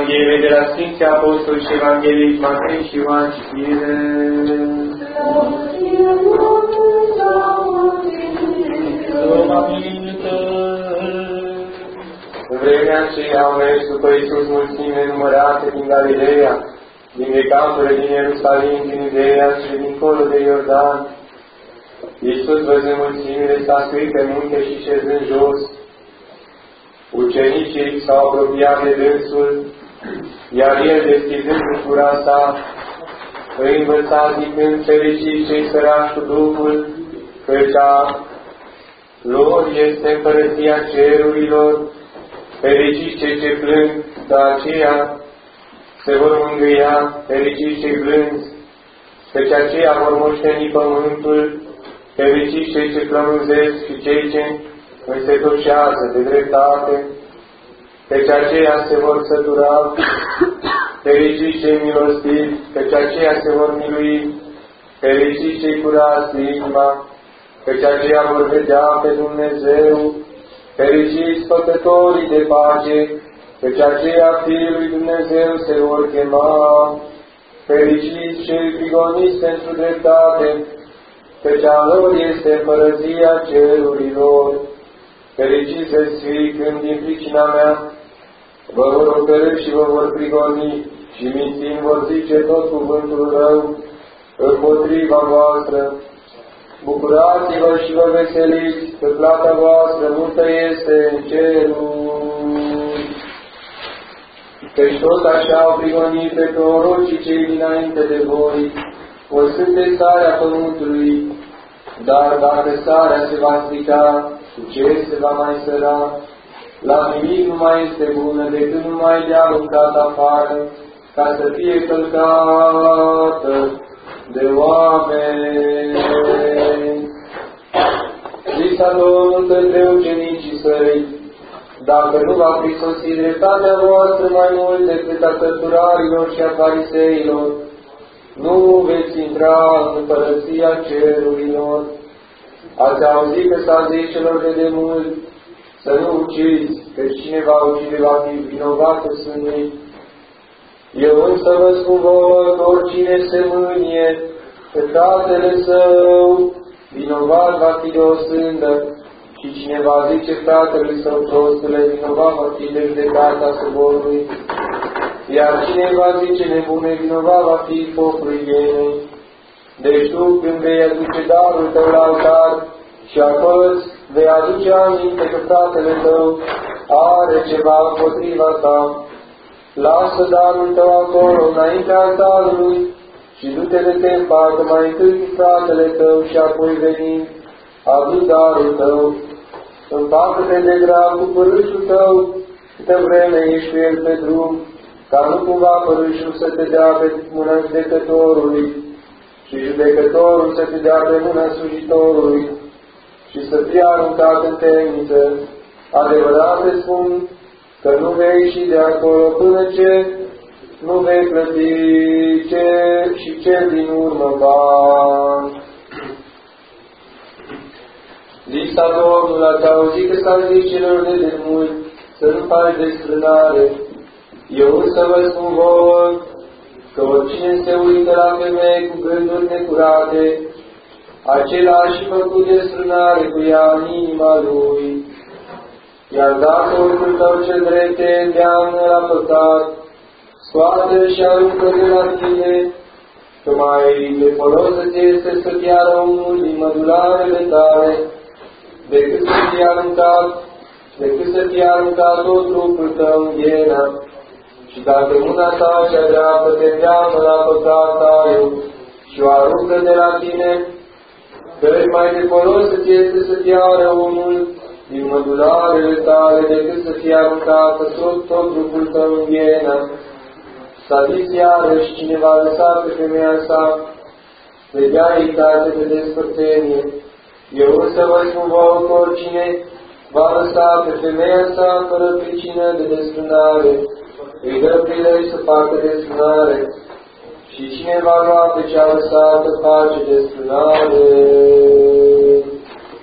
Evanghelie de la Sfinții Apostoli și Evanghelii Matei și Ioan citire. În vremea aceea au mers după Iisus mulțime numărate din Galileea, din Decapole, din Ierusalim, din Iudeea și dincolo de Iordan. Iisus, văzând mulțimile, s-a suit pe munte și șezând jos. Ucenicii s-au apropiat de dânsul, iar el, deschizând gura sa, îi învăța zicând: fericiți cei săraci cu Duhul, căci a lor este împărăția cerurilor. Fericiți cei ce plâng, de aceea se vor mângâia. Fericiți cei blânzi, căci aceia vor moșteni pământul. Fericiți cei ce flămânzesc și cei ce însetoșează de dreptate, căci aceia se vor sătura. Fericiți cei milostivi, căci aceia se vor milui. Fericiți cei curați de inima, căci aceia vor vedea pe Dumnezeu. Fericiți făcătorii de pace, căci aceia Fiii lui Dumnezeu se vor chema. Fericiți cei prigoniți pentru dreptate, căci a lor este împărăția cerurilor. Fericiți veți fi când din pricina mea vă vor ocărî și vă vor prigoni și mințind vor zice tot cuvântul rău împotriva voastră. Bucurați-vă și vă veseliți, că plata voastră multă este în ceruri. Căci tot așa au prigonit pe prorocii cei dinainte de voi. Voi sunteți sarea pământului, dar dacă sarea se va strica, cu ce se va mai săra? La nimic nu mai este bună decât numai de aruncat afară, ca să fie călcată de oameni. Zisa Domnul către ucenicii săi: dacă nu va prisosi dreptatea voastră mai mult decât a cărturarilor și a fariseilor, nu veți intra în împărăția cerurilor. Ați auzit că s-a zis celor de demult: să nu ucizi, căci cine va ucide va fi vinovat cu sânii. Eu însă vă spun vouă că oricine se mânie pe fratele său, vinovat va fi de o sândă, și cine va zice fratelui său prostule, vinovat va fi de judecata soborului. Iar cine va zice nebune, vinovat va fi focul ienei. Deci tu, când vei aduce darul tău la altar și acolo vei aduce aminte că fratele tău are ceva împotriva ta, lasă darul tău acolo, înaintea altarului, și du-te de te împacă mai întâi cu fratele tău și apoi venind, adu darul tău. Împacă-te de grav cu părâșul tău, câtă vreme ești cu el pe drum, ca nu cumva părâșul să te dea pe mâna judecătorului și judecătorul să te dea pe mâna slujitorului și să fie aruncat în temniță. Adevărat te spun că nu vei ieși de acolo până ce nu vei plăti și cel din urmă bani. Zisa Domnul: ați auzit că s-a zis celor de demult să nu faci desfrânare. Eu însă vă spun vouă că oricine se uită la femei cu gânduri necurate, acela a și făcut desfrânare cu ea în inima lui. Iar dacă ochiul tău cel drept te îndeamnă la păcat, scoate-l și aruncă de la tine, că mai de folos îți este să piară omul din mădularele tale, decât să fie aruncat tot trupul tău în ghenă. Și dacă mâna ta cea dreaptă te îndeamnă la păcat taiu și o aruncă de la tine, căci mai de folos îți este să piară omul din mădularele tale, decât să fie aruncată tot trupul tău în ghenă. S-a zis iarăși: cine va lăsa pe femeia sa, vedea ei carte de despărțenie. Eu însă vă spun vouă că oricine va lăsa pe femeia sa fără pricină de desfrânare, îi dă prilej să facă desfrânare. Și cine va lua pe cea lăsată face desfrânare.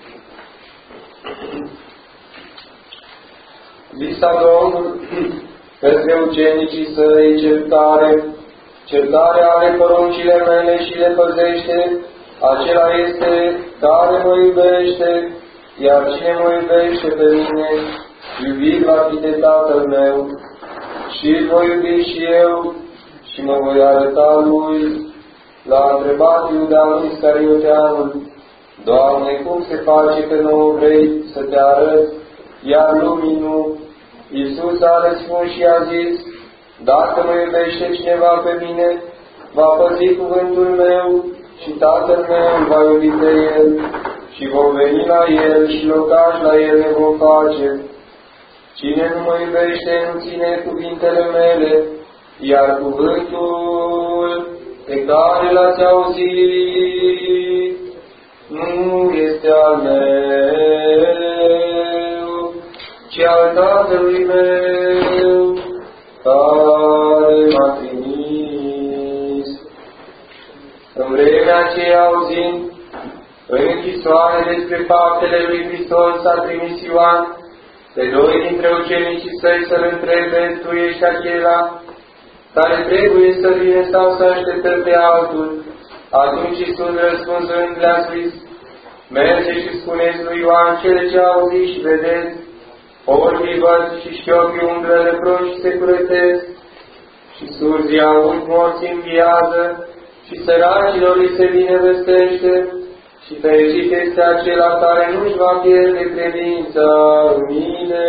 Zisa Domnul: către ucenicii săi certare ale poruncile mele și le păzește, acela este care mă iubește, iar cine mă iubește pe mine, iubit va fi de Tatăl meu, și îl voi iubi și eu, și mă voi arăta lui. L-a întrebat Iuda Iscarioteanul: Doamne, cum se face că nu vrei să te arăți, iar lumii nu? Iisus a răspuns și a zis: Dacă mă iubește cineva pe mine, va păzi cuvântul meu și Tatăl meu îl va iubi pe el și vom veni la el și locaș la el ne vom face. Cine nu mă iubește nu ține cuvintele mele, iar cuvântul pe care l-ați auzit nu este al meu, ci al Tatălui meu care m-a trimis. În vremea aceea, auzind în închisoare despre faptele lui Hristos, a trimis Ioan pe doi dintre ucenicii săi să-l întrebe: Tu ești acela care trebuie să vină sau să așteptăm pe altul? Atunci Iisus răspunzând le-a zis: Mergeți și spuneți lui Ioan cele ce auziți și vedeți, orbii văd și șchiopii umblă, leproși și se curățesc, și surzii aud, morții înviază, și săracilor îi se binevestește, și fericit este acela care nu-și va pierde credința în mine.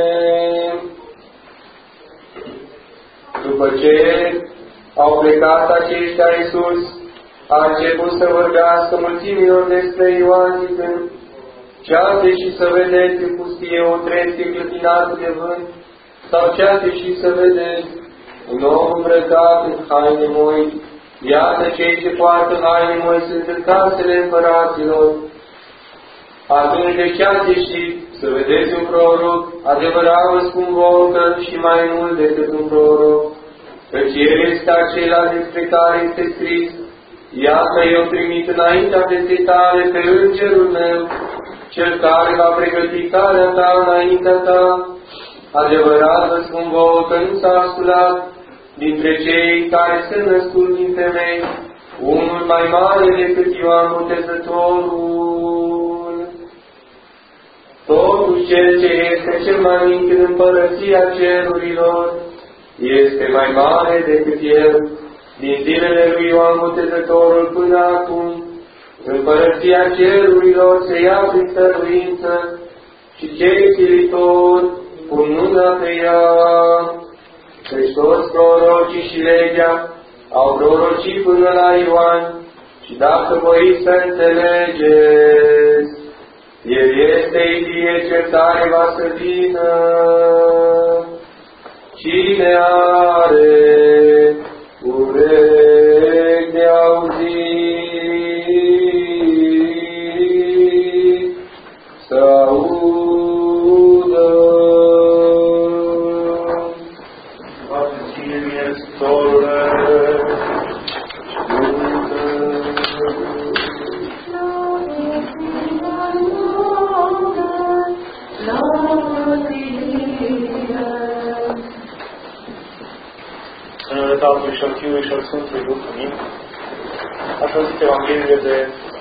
După ce au plecat aceștia, Iisus a început să vorbească mulțimilor despre Ioan, zicând: Ce-ați și să vedeți în pustie o trestie clătinată de vânt? Sau ce-ați și să vedeți un om îmbrăcat în haine moi? Iată, cei ce poartă haine moi sunt în casele împăraților. Atunci de ce-ați ieșit să vedeți un proroc? Adevărat vă spun vouă că și mai mult decât un proroc, căci el este acela despre care este scris: Iată, eu trimit înaintea vieții tale pe îngerul meu, cel care va pregăti calea ta înaintea ta. Adevărat vă spun vouă că nu s-a asculat dintre cei care sunt născuți din femei unul mai mare decât Ioan Botezătorul. Totuși cel ce este cel mai mic în împărăția cerurilor este mai mare decât el. Din zilele lui Ioan Botezătorul până acum, împărăția cerurilor se ia prin stăruință și cei silitori pun mâna pe ea. Căci toți prorocii și legea au prorocit până la Ioan, și dacă voi să înțelegeți, el este Ilie cel tare va să vină. Cine are urechi de auzit, să audă. Toate ție mie, Storule, în numele Tatălui și al Fiului și al Sfântului Duh, amin. Aș auzit Evanghelie de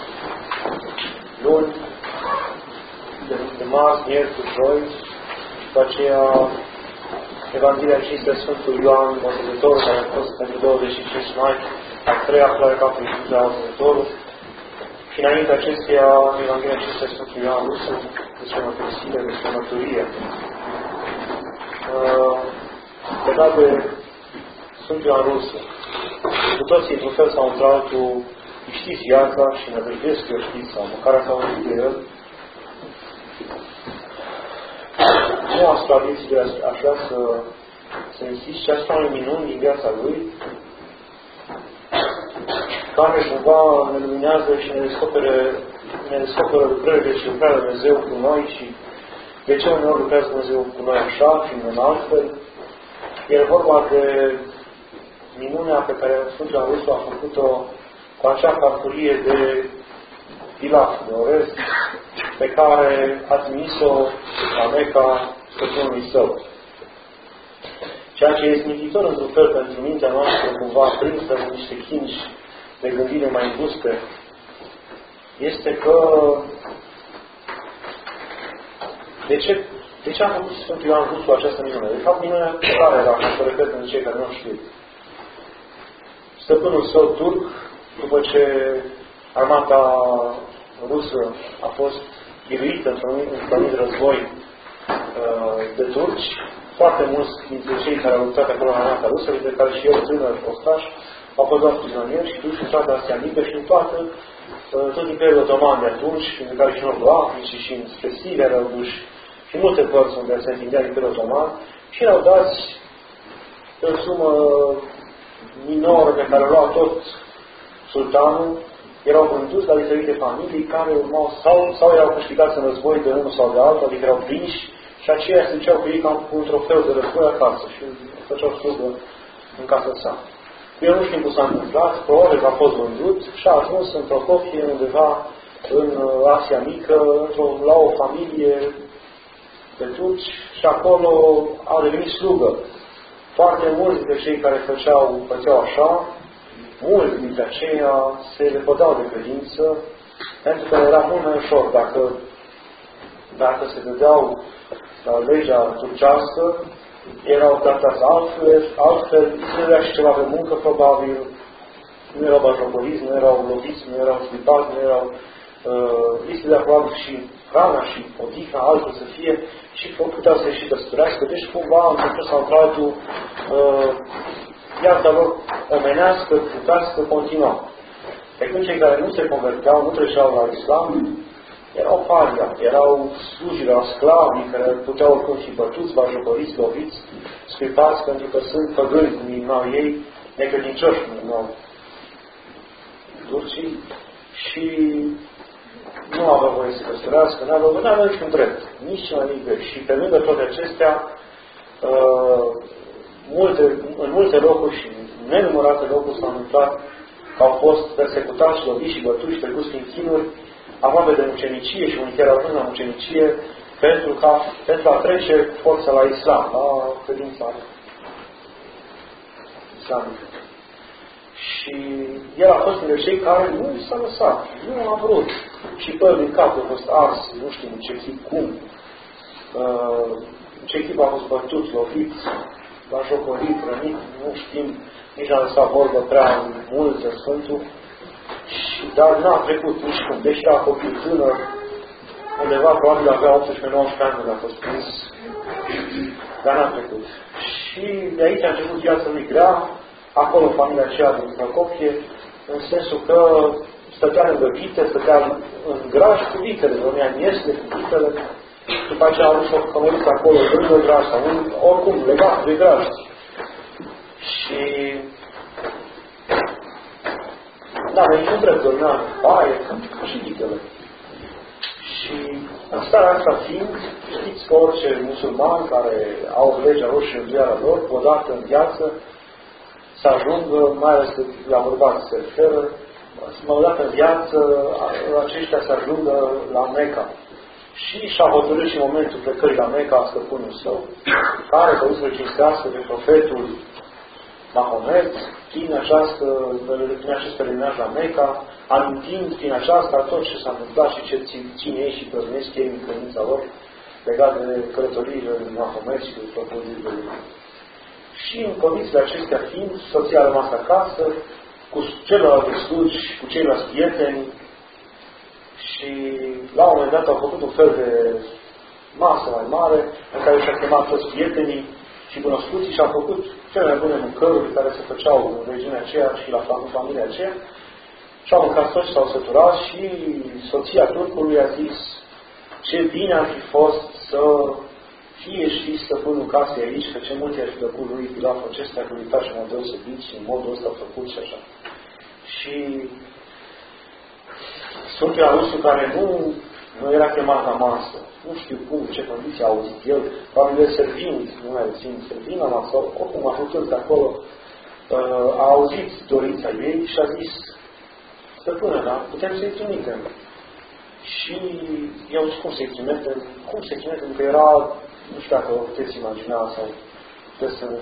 luni, de marți, miercuri, joi, după aceea Evanghelia cinstea Sfântul Ioan Botezătorul, care a fost pentru 25 mai, a treia ploaie ca prin Ioan Botezătorul, și înainte acesteia Evanghelia cinstea Sfântul Ioan Rusu, despre mărturisire, despre mărturie. Legat de Sfântul Ioan Rusu, cu toții, într-un fel sau într-altul, știți viața și ne vedeți că știți, sau măcar ați auzit de el. Nu asupra vieții, aș vrea să insist și asupra unui minuni din viața lui, care cumva ne luminează și ne descoperă lucrările și lucrarea Lui Dumnezeu cu noi și de ce uneori lucrează Dumnezeu cu noi așa și în altfel. E vorba de minunea pe care Sfântul Ioan Rusu a făcut-o cu acea farfurie de Pilat, de orez, pe care a trimis-o la Meca stăpânului său. Ceea ce este smititor într-un fel pentru mintea noastră, cumva prinsă în niște chingi de gândire mai înguste, este că de ce a făcut Sfântul Ioan Rusu această minune? De fapt, minunea care era, să repet pentru cei care nu știu. Stăpânul său turc, după ce armata rusă a fost biruită într-un război de turci, foarte mulți dintre cei care au luptat acolo în armata rusă, dintre care și eu, tânăr, ostaș, au fost luați prizonieri și duși în toată Asia Mică și în tot Imperiul Otoman de atunci, dintre care și în Nordul Africii și spre Siria erau duși și multe părți unde se întindea Imperiul Otoman și erau dați pe o sumă minoră pe care o lua tot sultanul, erau vânduți la diferite familii care urmau sau erau câștigați în război de unul sau de altul, adică erau prinși și aceia se duceau cu ei ca cu un trofeu de război acasă și făceau slugă în casa sa. Eu nu știu cum s-a întâmplat, probabil că a fost vândut și a ajuns în Prokofie, undeva în Asia Mică, la o familie de turci și acolo a devenit slugă. Foarte mulți dintre cei care făceau așa, mulți dintre aceia se lepădau de credință, pentru că era mult mai ușor dacă se dădeau la legea turcească, erau tratați altfel, nu era și ceva de muncă, probabil, nu erau bajocoriți, nu erau loviți, nu erau scuipați, nu erau liste de probabil și hrana și odihna, altfel să fie, și puteau să și căsătorească. Deci, cumva, într-un sau într-altul, viața lor omenească, trupească, continua. Pe când cei care nu se converteau, nu treceau la islam, erau paria, erau sluji, erau sclavi care puteau oricum fi bătuți, bajocoriți, loviți, scuipați, pentru că sunt păgâni, cum numau ei, necredincioși, cum numau turcii, și nu aveau voie să căsătorească, nu aveau niciun drept, nici mai nimic. Și pe lângă toate acestea, în multe locuri și în nenumărate locuri s-au întâmplat că au fost persecutați, loviți și bătuți, trecuți prin chinuri, aproape de mucenicie și unii chiar au ajuns la mucenicie pentru a trece forța la islam, la credința islamică. Și el a fost dintre cei care nu s-a lăsat, nu a vrut. Și părul din cap a fost ars, nu știu în ce chip, cum. În ce chip a fost bătut, lovit, bajocorit, rănit, nu știm, nici n-a lăsat vorbă prea mult de Sfântul. Dar n-a trecut nici cum. Deși era copil tânăr, undeva probabil avea 18-19 ani când a fost prins, dar n-a trecut. Și de aici a început viața lui grea, acolo în familia aceea din Prokofie, în sensul că stătea lângă vite, stătea în graj cu vitele, dormea în iesle cu vitele, după aceea a avut o cămăriță acolo lângă graj, sau oricum legat de graj. Și n-avea niciun drept, dormea în baie, ca și vitele. Și în starea asta fiind, știți că orice musulman care au legea lor și înduiala lor, odată în viață, să ajungă, mai ales la bărbați se referă, odată în viață, aceștia să ajungă la Meca. Și și-a hotărât și în momentul plecării la Meca stăpânul său, care să să cinstească de profetul Mahomet, prin acest pelerinaj la Meca, amintind prin aceasta tot ce s-a întâmplat și ce țin ei și păzunesc ei în credința lor, legat de călătoriile lui Mahomet și de propozițiile lui. Și în condițiile acestea fiind, soția a rămas acasă, cu celelalte slugi, cu ceilalți prieteni, și la un moment dat au făcut un fel de masă mai mare, în care și-a chemat toți prietenii și cunoscuții și au făcut cele mai bune mâncăruri care se făceau în regiunea aceea și la familia aceea. Și au mâncat toți, s-au săturat și soția turcului a zis ce bine ar fi fost să fie și stăpânul casei aici, că ce multe ar fi plăcut lui pilaful acesta, că lui face în mod deosebit și în modul ăsta a făcut și așa. Și Sfântul Ioan Rusu, care nu era chemat la masă, nu știu cum, ce condiții a auzit el, probabil el servind, nu mai țin, servind la masă, oricum ajutând acolo, a auzit dorința ei și a zis, stăpână, da, putem să-i trimitem. Și i-au zis cum să-i trimitem, că era, nu știu dacă o puteți imagina sau puteți să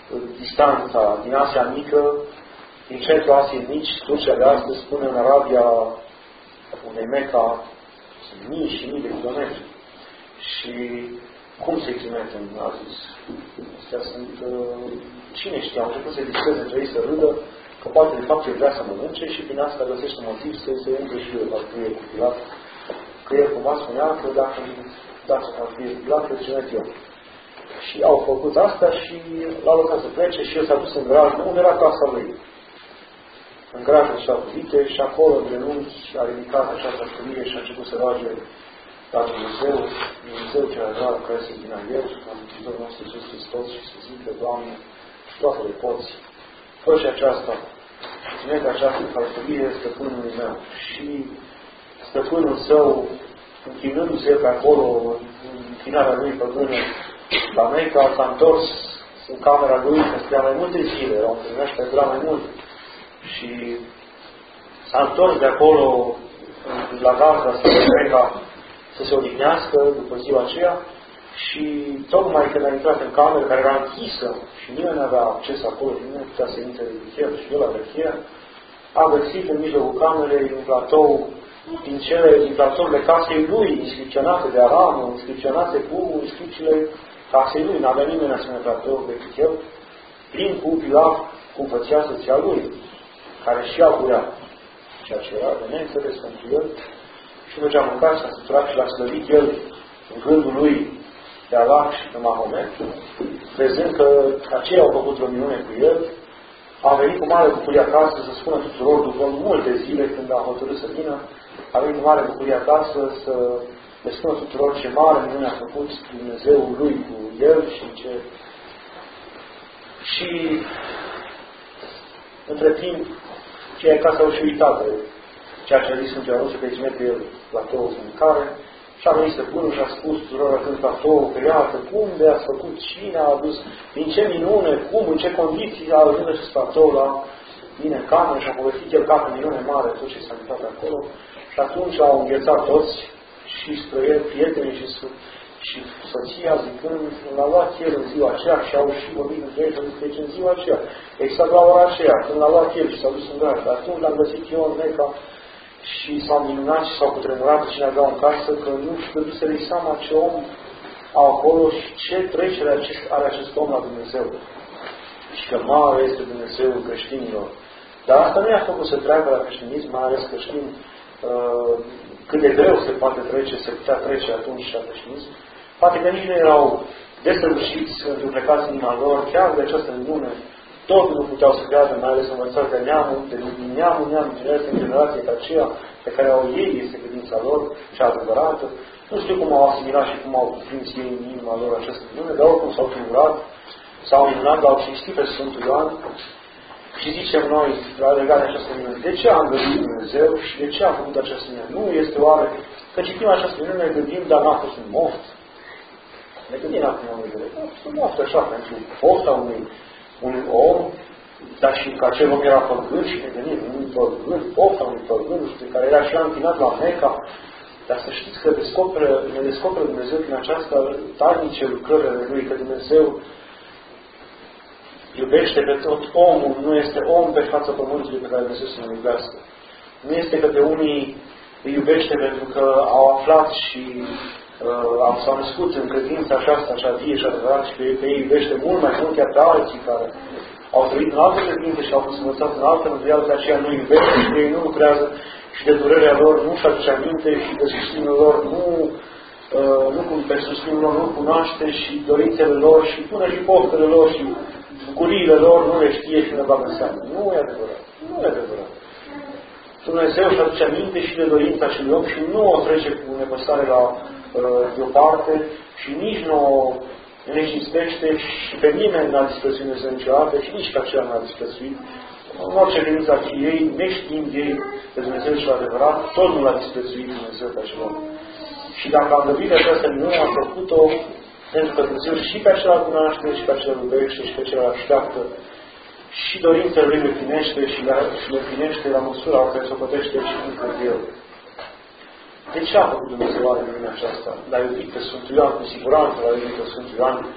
distanța din Asia Mică, din centrul Asiei Mici, Turcia de astăzi, până în Arabia, unei Meca, sunt mii și mii de kilometri. Și cum se trimetem, a zis? Astea sunt, cine știe, au început să discuteze între ei, să râdă, că poate de fapt el vrea să mănânce și prin asta găsește motiv să se umple și el hărțuie cu Pilat. Că el cumva spunea că dacă dați o hărțuie cu Pilat, îl trimit eu. Și au făcut asta și l-au lăsat să plece și el s-a dus în graj, unde era casa lui. În grajul și-a vite și acolo, de genunchi, a ridicat această femeie și a început să roage la Dumnezeu cel adevărat care se din el, ca Mântuitorul nostru Iisus Hristos și să zică, Doamne, toate le poți. Fă și aceasta, ține-te această hărțuie stăpânului meu. Și stăpânul său, închinându-se pe acolo, în închinarea lui păgână, la Meca, s-a întors în camera lui, că stătea mai multe zile, erau întâlneași pe era mai mult. Și s-a întors de acolo la Gaza, să se odihnească după ziua aceea și tocmai când a intrat în cameră, care era închisă și nimeni nu avea acces acolo, nimeni nu putea să intre de cheie și el avea cheie, a găsit în mijlocul camerei un platou din platourile casei lui, inscripționate de aramă, inscripționate cu inscripțiile casei lui. N-avea nimeni asemenea platou decât el, plin cu pilaf, cum făcea soția lui, care și a curat, ceea ce era de neînțeles pentru el. Și mergea mâncat și a săturat și l-a slăvit el în gândul lui de Allah și de Mahomet, văzând că aceia au făcut o minune cu el, a venit cu mare bucurie acasă să spună tuturor, după multe zile când a hotărât să vină, a venit cu mare bucurie acasă să le spună tuturor ce mare minune a făcut Dumnezeul lui cu el și ce... Și între timp, cei acasă au și uitat de ceea ce a zis Sfântul Ionuț, că îi trimite el platoul cu mâncare, și a venit stăpânul și a spus tuturor când platoul, că iată, cum de ați făcut, cine a adus, din ce minune, cum, în ce condiții a ajuns acest platou la mine în cameră și a povestit el ca pe minune mare tot ce s-a întâmplat acolo. Și atunci au înghețat toți și spre el, prietenii și soția, zicând, l-a luat el în ziua aceea și au și vorbit între ei, deci în ziua aceea, exact la ora aceea, când l-a luat el și s-a dus în graj. Dar atunci l-am găsit eu în Meca și s-au minunat și s-au cutremurat cine aveau în casă, că nu știu să-i seama ce om au acolo și ce trecere are acest om la Dumnezeu. Și că mare este Dumnezeul creștinilor. Dar asta nu i-a făcut să treacă la creștinism, mai ales că știm cât de greu se poate trece, se putea trece atunci la creștinism. Poate că nici nu erau desăvârșiți, înduplecați inima lor, chiar de această minune, tot nu puteau să creadă, mai ales învățați de neamul, din generație ca aceea pe care au ei, este credința lor și adevărată. Nu știu cum au asimilat și cum au cuprins ei în inima lor această minune, dar oricum s-au filmurat, s-au minunat, dar au cinstit pe Sfântul Ioan și zicem noi, legat de această minune, de ce a îngăduit Dumnezeu și de ce a făcut această minune? Nu este oare că citim această minune, ne gândim, dar n-a fost un moft. Ne gândim acum în vedere, a fost un moft așa, pentru pofta unui om, dar și că acel om era păgân și ne gândim, unui păgân, pofta unui păgân, care era și închinat la Meca, dar să știți că ne descoperă Dumnezeu prin această tainice lucrările Lui, că Dumnezeu iubește pe tot omul, nu este om pe fața pământului pe care Dumnezeu să ne iubească. Nu este că pe unii îi iubește pentru că au aflat și s-au născut în credința aceasta, așa vie și adevărat, și pe ei iubește mult mai mult chiar pe alții care au trăit în alte credințe și au fost învățați în altă mântuială, de aceea nu iubește și pe ei nu lucrează și de durerea lor nu-și aduce aminte și de susținerea lor pe susținerea lor nu cunoaște și dorințele lor și până și poftele lor și bucuriile lor nu le știe și nu le bagă în seamă. Nu e adevărat. Nu e adevărat. Dumnezeu își aduce aminte și de dorința acelui om și nu o trece cu nepăsare deoparte și nici nu o necinstește și pe nimeni n-a disprețuit Dumnezeu niciodată și nici pe aceea n-a disprețuit. În orice credință ar fi ei, neștiind ei de Dumnezeu și adevărat, tot nu l-a disprețuit Dumnezeu pe acel om. Și dacă a îndăvit această minune, a făcut-o pentru că Dumnezeu și pe acela cunoaște, și pe acela iubește, și pe acela așteaptă. Și dorința lui le împlinește și le împlinește la măsura în care se potește și încă El. De ce a făcut Dumnezeu oare minunea aceasta? L-a iubit pe Sfântul Ioan, cu siguranță l-a iubit pe Sfântul Ioan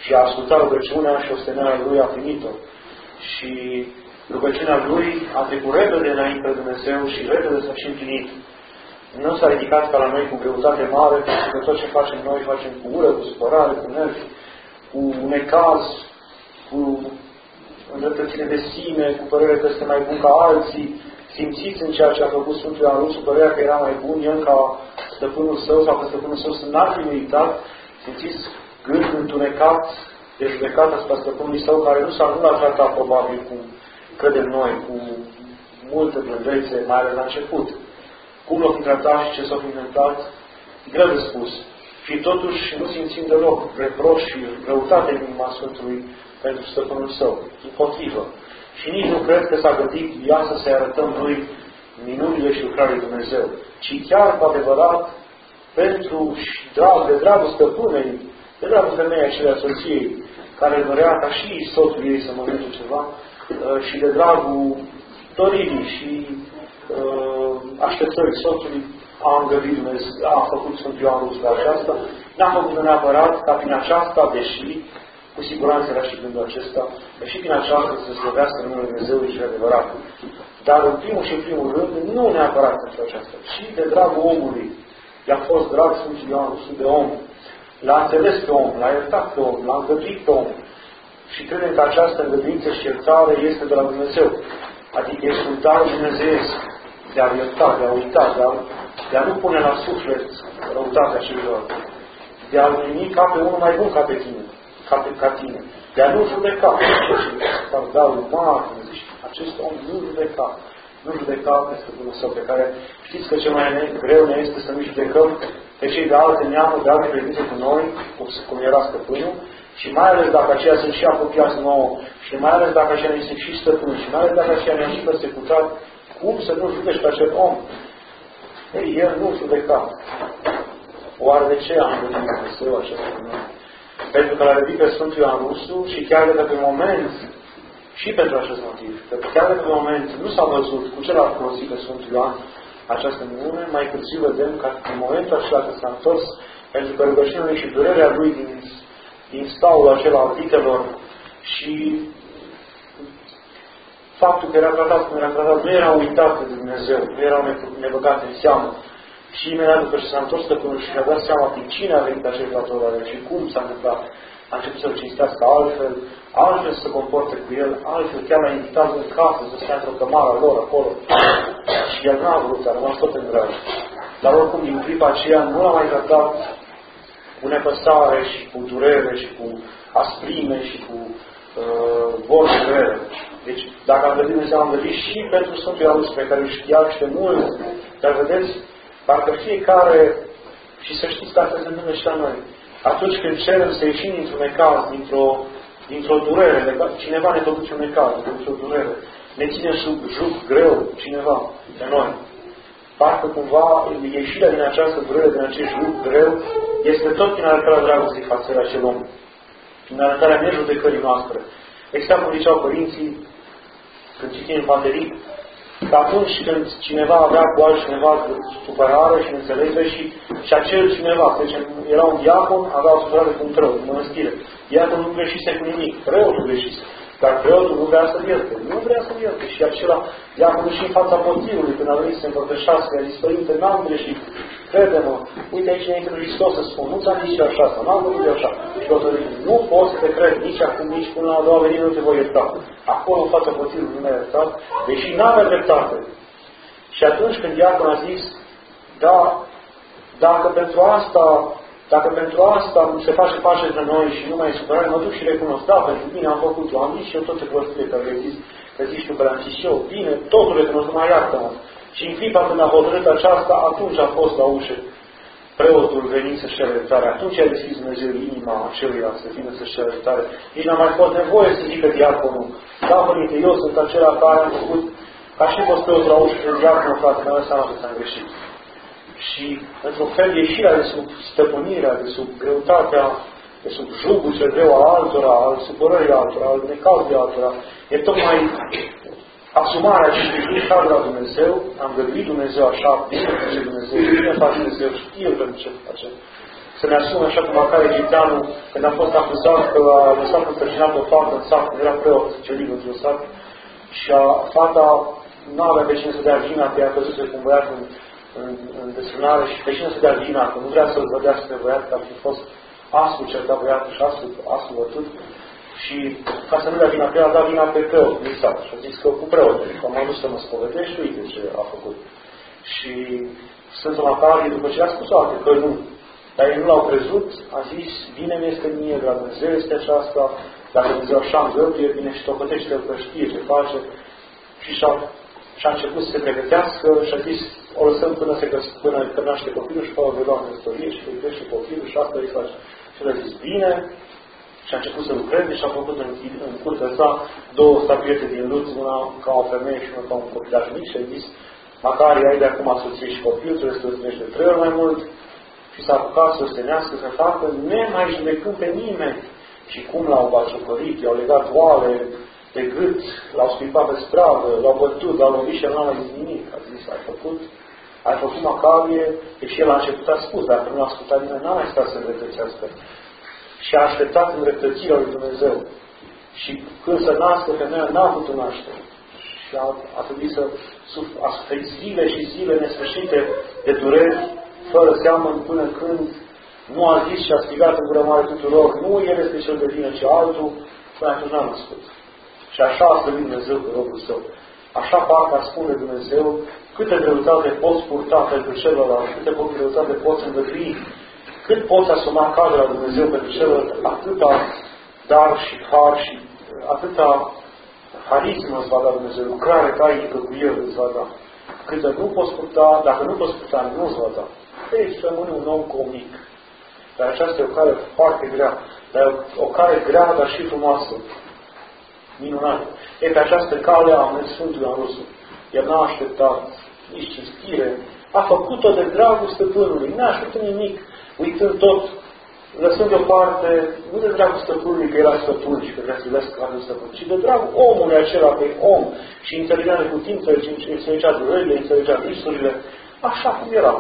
și a ascultat rugăciunea și osteneala lui a primit-o. Și rugăciunea lui a trecut repede înainte de Dumnezeu și repede s-a și împlinit. Nu s-a ridicat ca la noi cu greutate mare, pentru că tot ce facem noi facem cu ură, cu supărare, cu nervi, cu necaz, cu îndreptățire de sine, cu părere că este mai bun ca alții. Simțiți în ceea ce a făcut Sfântul Ioan Rusu, părerea că era mai bun el ca stăpânul său sau că stăpânul său să n-ar fi meritat. Simțiți gând întunecat de judecat asupra stăpânului său, care nu l-a tratat probabil cum credem noi, cu multă blândețe, mai ales la început. Cum l-a fi tratat și ce s-a fi întâmplat, greu de spus. Și totuși nu simțim deloc reproș și răutate în inima Sfântului pentru stăpânul său. Împotrivă. Și nici nu cred că s-a gândit ea să-i arătăm lui minunile și lucrarea lui Dumnezeu, ci chiar cu adevărat pentru și de dragul stăpânei, de dragul femeii acelea soției, care dorea ca și soțul ei să mănânce ceva, și de dragul doririi și așteptării soțului, a îngăduit Dumnezeu, a făcut Sfântul Ioan Rus la aceasta, n-a făcut neapărat ca prin aceasta, deși cu siguranță era și gândul acesta, că și prin aceasta să se slăvească numele Dumnezeului și adevărat. Dar în primul și în primul rând, nu neapărat pentru aceasta, ci de dragul omului. I-a fost drag Sfântul Ioan Rusul de om. L-a înțeles pe om, l-a iertat pe om, l-a îngăduit pe om. Și credem că această îngăduință și iertare este de la Dumnezeu. Adică este un dar dumnezeiesc de a ierta, de a uita, de a nu pune la suflet răutatea celor. De a-l primi ca pe unul mai bun ca pe tine. Ca tine. De a nu judeca. Darul mare, acest om nu judeca. Nu judeca pe stăpânul său, pe care știți că cel mai greu ne este să nu judecăm pe cei de alte neamuri, de alte credințe cu noi, cum era stăpânul, și mai ales dacă aceia sunt și apropiați nouă, și mai ales dacă aceia ne sunt și stăpâni, și mai ales dacă aceia ne-au și persecutat, cum să nu judești pe acel om? Ei, el nu judeca. Oare de ce am gândit Dumnezeu acest moment? Pentru că l-a răbit pe Sfântul Ioan Rusu și chiar de pe moment, și pentru acest motiv, că chiar de pe moment nu s-a văzut cu ce l-a folosit pe Sfântul Ioan această minune, mai târziu vedem că în momentul acela că s-a întors, pentru că rugăciunea lui și durerea lui din staul acela al vitelor și faptul că era tratat cum era tratat, nu era uitat de Dumnezeu, nu erau nebăgate în seamă. Și imediat după ce s-a întors stăpânul și și-a dat seama prin cine a venit acel datorare și cum s-a întâmplat, a început să-l cinstească altfel să se comporte cu el, altfel chiar l-a invitat în casă să stea într-o cămară lor acolo. Și el n-a vrut, a rămas tot în drag. Dar oricum, din clipa aceea, nu l-a mai tratat cu nepăsare și cu durere și cu asprime și cu vorbe grele. Deci, dacă am gândit Dumnezeu, am gândit și pentru Sfântul Ioan Rusu, pe care îl știa și mult, dar vedeți, parcă fiecare, și să știți că asta se întâmplă și la noi, atunci când cerem să ieșim dintr-un necaz, dintr-o durere, cineva ne produce un necaz, dintr-o durere, ne ține sub juc greu cineva de noi. Parcă cumva ieșirea din această durere, din acest juc greu, este tot prin arătarea dragostei față de acel om. Prin arătarea nejudecării noastre. Exact cum ziceau părinții, când citim în panterii, că atunci când cineva avea cu altcineva supărare și înțelegere și acel cineva, să zicem, era un diacon, avea o supărare cu un preot în mănăstire. Diaconul nu greșise cu nimic, preotul greșise. Dar preotul nu vrea să-l ierte. Nu vrea să-l ierte. Și acela, diaconul și în fața potirului, când a venit să se împărtășească, i-a zis, Părinte, n-am greșit. Crede-mă, uite aici înainte lui Hristos să spun, nu ți-am zis eu așa, sau n-am făcut eu așa. Și o să zic, nu pot să te cred, nici acum, nici până la a doua venire nu te voi ierta. Acolo, în fața potirului, nu m-a iertat, deși n-avea dreptate. Și atunci când diaconul a zis, da, dacă pentru asta se face pace între noi și nu mai e supărare, mă duc și recunosc, da, pentru bine am făcut eu, am zis și eu toate prostie care le zis, că zici tu că le-am zis eu, bine, totul recunosc, mai iartă-mă. Și în clipa când a hotărât aceasta, atunci a fost la ușă preotul venind să-și cere iertare. Atunci a deschis Dumnezeu inima aceluia să vină să-și cere iertare. Nici n-a mai fost nevoie să zică diaconul, da, Părinte, eu sunt acela care am făcut, ca și fost preotul la ușă și diaconul, frate, mi-a dat seama că ți-am greșit. Și, într-un fel, ieșirea de sub stăpânirea, de sub greutatea, de sub jugul cel greu al altora, al supărării altora, al necazului altora, e tocmai asumarea acestui jug ca de la Dumnezeu, am găduit Dumnezeu așa, bine face Dumnezeu, bine face Dumnezeu, știe pentru ce face. să ne asume așa cum Macar egipteanul, când a fost acuzat că a lăsat însărcinat o fată în sat, era preot celiv într-un sat, și fata nu avea pe cine să dea vina, că ea căzuse cu un băiat în desfrânare și pe cine să dea vina, că nu vrea să-l vădească pe băiat, că ar fi fost astfel certat băiatul și astfel bătut. Și ca să nu dea vina pe ea, a dat vina pe preot din sat. Și a zis că cu preotul, că m-am dus să mă spovedești și uite ce a făcut. Și Sfântul Macarie, după ce a spus alte, că nu, dar ei nu l-au crezut, a zis, bine mi-este mie, de la Dumnezeu este aceasta, dacă Dumnezeu așa îngăduie, bine și tocătește-l că știe ce face. Și a început să se pregătească și a zis, o lăsăm până când naște copilul și până vedea în istorie și îi crește copilul și asta îi face. Și el a zis, bine, și a început să lucreze și a făcut în curtea sa 2 statuete din lut, una ca o femeie și una ca un copilaș mic și a zis, Macarie, ai de acum soție și copil, trebuie să îți de 3 ori mai mult și s-a apucat să ostenească, să facă, nemai judecând pe nimeni. Și cum l-au batjocărit, i-au legat oale de gât, l-au scuipat pe stradă, l-au bătut, l-au lovit și el n-a mai zis nimic. A zis, ai făcut Macarie, și el a început a spus, dacă nu a ascultat nimeni, n-a mai stat să îndreptățească. Și a așteptat îndreptățirea lui Dumnezeu. Și când se nască, femeia n-a putut naște. Și a trebuit să a suferit zile și zile nesfârșite de dureri, fără seamăn, până când nu a zis și a strigat în gură mare tuturor, nu el este cel de vină, ci altul, până atunci n-a născut. Și așa a slăvit Dumnezeu pe robul său. Așa parcă spune Dumnezeu, câtă greutate poți purta pentru celălalt, câtă greutate poți îngădui, cât poți asuma cadrul la Dumnezeu pentru celălalt, atâta dar și har și atâta harismă îți va da Dumnezeu, lucrare tainică cu El îți va da. Câtă nu poți purta, dacă nu poți purta, nu îți va da. Ei, rămâne un om comic. Dar aceasta e o cale foarte grea. Dar o cale grea, dar și frumoasă. Minunată. E pe această cale a mers Sfântul Ioan Rusu. El n-a așteptat nici cinstire. A făcut-o de dragul Stăpânului. N-a așteptat nimic. Uitând tot, lăsând deoparte, nu de dragul Stăpânului că era Stăpân și că vrea să iubească ca de Stăpân, ci de dragul omului acela că e om și înțelegea neputință, înțelegea durerile, înțelegea visurile, așa cum era.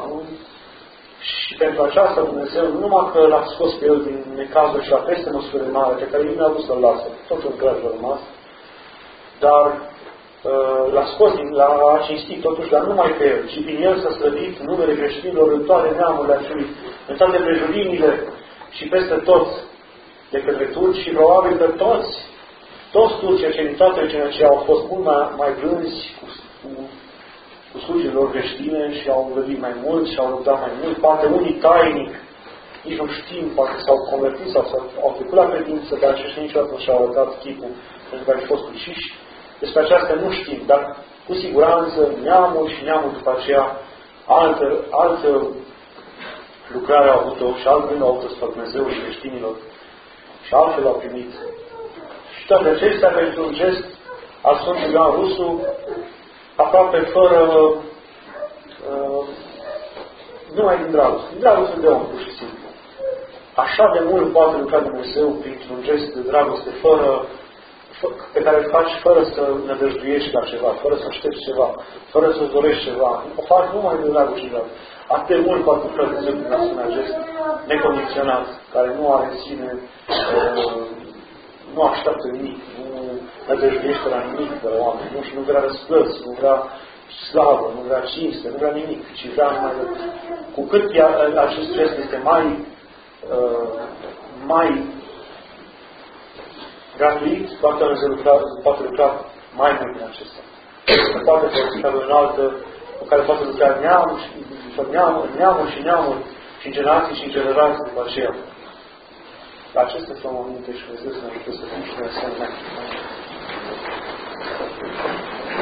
Și pentru aceasta Dumnezeu, nu numai că l-a scos pe el din necazuri și la peste măsură mare, pe care nimeni n-a vrut să-l lasă, tot în graj a rămas, dar l-a scos, l-a cinstit totuși, dar nu numai pe el, ci din el s-a slăvit numele creștinilor în toate neamurile acelui, în toate prejurimile și peste toți de către turci și probabil că toți turcii din toate cele ce au fost mult mai blânzi cu slujile lor creștine și au învățit mai mult și au luptat mai mult, poate unii tainic, nici nu știm, poate s-au convertit sau au trecut la credință, dar aceștia niciodată nu și-au arătat chipul pentru că au fost uciși. Despre aceasta nu știm, dar cu siguranță neamul și neamul după aceea altă lucrare au avut-o și altfel au avut-o spre Dumnezeu și creștinilor și altfel au primit. Și toate acestea pentru un gest al Sfântului Ioan Rusu, aproape fără numai din dragoste. Din dragoste de om, pur și simplu. Așa de mult poate lucra Dumnezeu printr-un gest de dragoste pe care îl faci fără să nădăjduiești la ceva, fără să aștepți ceva, fără să-ți dorești ceva. O faci numai de dragoste. Atât de mult poate lucra Dumnezeu prin asemenea gest necondiționat, care nu are în sine, nu așteaptă nimic, nu nădăjduiește la nimic de la oameni, nu vrea răsplăți, nu vrea slavă, nu vrea cinste, nu vrea nimic, ci vrea numai de... Cu cât acest gest este mai gratuit, poate lucra mai mult din acesta. Poate fi o înaltă cu care poate lucra neamuri și neamuri și în generații și în generații după aceea. Dar acestea sunt momente și Dumnezeu să ne ajute să fim și noi asemenea.